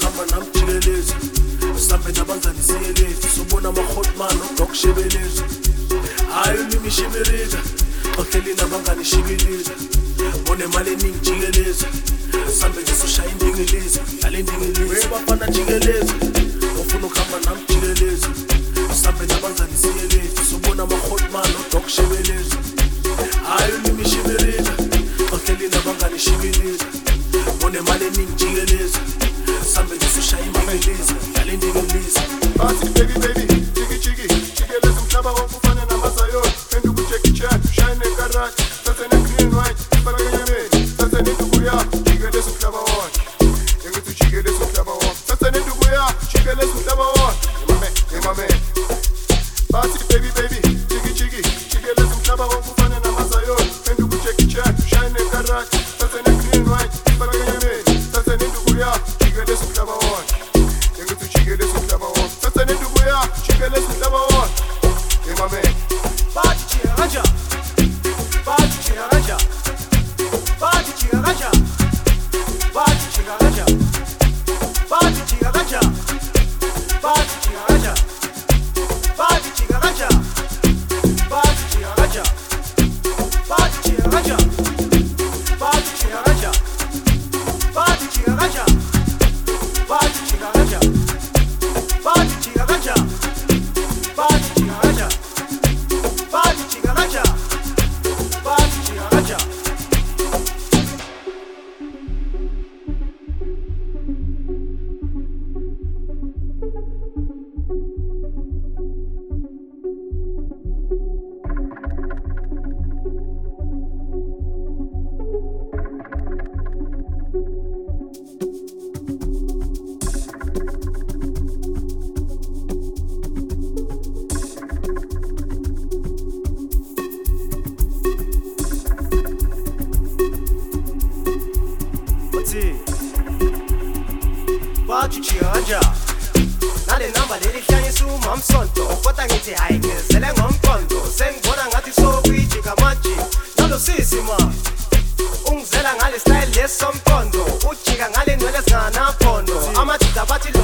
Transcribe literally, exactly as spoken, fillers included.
ukuhamba namjikelezi usambe nabanzani siyelezi sobona ama-hotman odokshebelezi hayi ulimishibilika ohleli nabangani shibilika onemali eningi jikelezi usambe nje soshaya indingilizi dlala indingilizi bafana jikelezi ofuna ukuhamba namjikelezi usambe nabanzani siyelezi sobona ama-hotman odokshebelezi hayi ulimishibilika ohleli nabangani shibilika onemali eningi jikelezi usambe nje soshaya indingilizi dlala indingilizi Party baby baby, chiki chiki, chikeleza umhlaba wonke ufana namazayo. Penduka uJackie Chan, shine ekarati, thathe ne-green white, faka enyameni, thathe nenduku yakho, chikeleza umhlaba wonke. Engithi ujikeleza umhlaba wonke, thathe nenduku yakho, chikeleza umhlaba wonke. Emame, emame. Party baby baby, chiki chiki, chikeleza umhlaba wonke ufana namazayo. Penduka uJackie Chan, shine ekarati, thathe ne-green white, faka enyameni, thathe nenduku yakho, chikeleza umhlaba wonke. Engithi ujikeleza umhlaba wonke. Chikeleza umhlaba wonke. Emame. Bathi jika kanja. Bathi jika kanja. Bathi jika kanja. Bathi jika kanja. Bathi jika kanja. Bathi jika kanja. Bathi jika kanja. Bathi jika kanja. Bathi jika kanja. Bathi jika kanja. Bathi jika kanja. Bathi jika kanja. Bathi jika kanja. Bathi jika kanja. Bathi jika kanja. Bathi jika kanja. Bathi jika kanja. Nale namba leli hlanyisa umamsonto kodwa ngithi hayi ngizele ngomqondo sengibona ngathi sokwijika manje nalo sisi ma ungizela ngale style lesomqondo ujika ngale nwele ezinganaphondo amadoda bathi